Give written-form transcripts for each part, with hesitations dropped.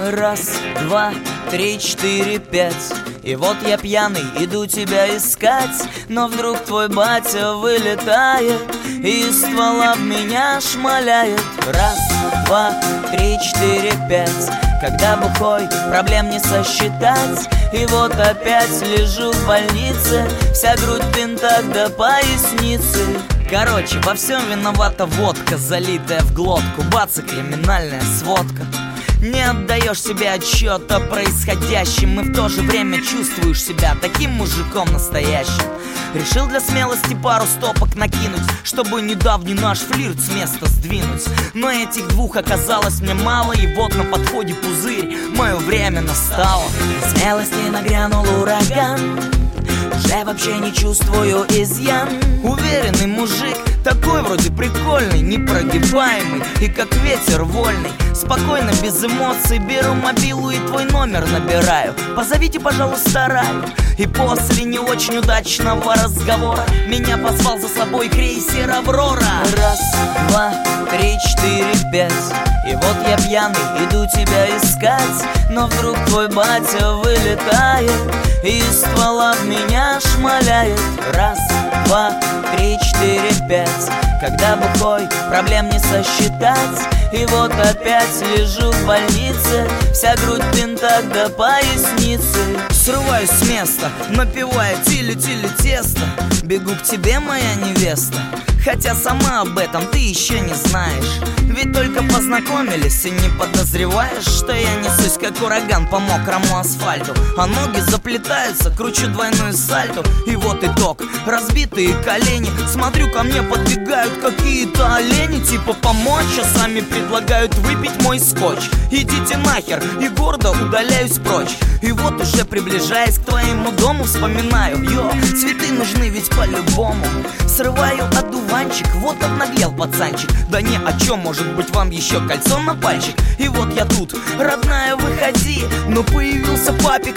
Раз, два, три, четыре, пять. И вот я пьяный, иду тебя искать, но вдруг твой батя вылетает и из ствола в меня шмаляет. Раз, два, три, четыре, пять. Когда бухой, проблем не сосчитать. И вот опять лежу в больнице, вся грудь в бинтах до поясницы. Короче, во всем виновата водка, залитая в глотку. Бац, и криминальная сводка. Не отдаешь себе отчет о происходящем, и в то же время чувствуешь себя таким мужиком настоящим. Решил для смелости пару стопок накинуть, чтобы недавний наш флирт с места сдвинуть. Но этих двух оказалось мне мало, и вот на подходе пузырь, мое время настало. Смелости нагрянул ураган, уже вообще не чувствую изъян. Уверенный мужик, такой вроде прикольный, непрогибаемый и как ветер вольный. Спокойно, без эмоций беру мобилу и твой номер набираю. Позовите, пожалуйста, Раю. И после не очень удачного разговора меня позвал за собой крейсер «Аврора». Раз, два, три, четыре, пять. И вот я пьяный, иду тебя искать, но вдруг твой батя вылетает и из ствола в меня шмаляет. Раз, два, три, четыре, пять. Когда бухой, проблем не сосчитать. И вот опять лежу в больнице, вся грудь в бинтах до поясницы. Срываюсь с места, напевая тили-тили тесто. Бегу к тебе, моя невеста, хотя сама об этом ты еще не знаешь. Ведь только познакомились и не подозреваешь, что я несусь как ураган по мокрому асфальту. А ноги заплетаются, кручу двойную сальту. И вот итог, разбитые колени. Смотрю, ко мне подбегают какие-то олени. Типа помочь, а сами предлагают выпить мой скотч. Идите нахер, и гордо удаляюсь прочь. И вот уже приближаясь к твоему дому, вспоминаю: йо, цветы нужны ведь по-любому. Срываю одуванчик, вот обнаглел пацанчик. Да не о чем, может быть вам еще кольцо на пальчик. И вот я тут, родная, выходи, но появился папик.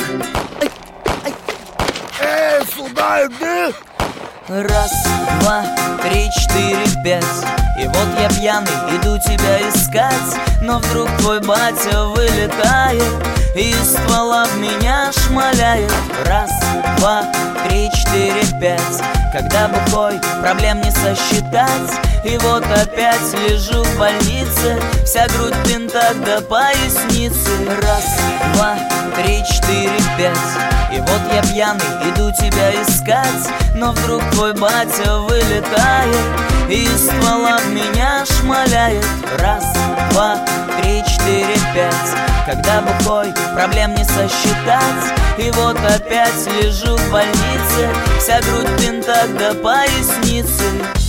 Эй, сюда иди! Раз, два, три, четыре, пять. И вот я пьяный, иду тебя искать, но вдруг твой батя вылетает и из ствола в меня шмаляет. Раз, два, три, четыре, пять. Когда бухой, проблем не сосчитать. И вот опять лежу в больнице, вся грудь в бинтах до поясницы. Раз, два, три, четыре, пять. И вот я пьяный, иду тебя искать, но вдруг твой батя вылетает и из ствола в меня шмаляет. Раз, два, три, четыре, пять. Когда бухой, проблем не сосчитать. И вот опять лежу в больнице, вся грудь в бинтах до поясницы.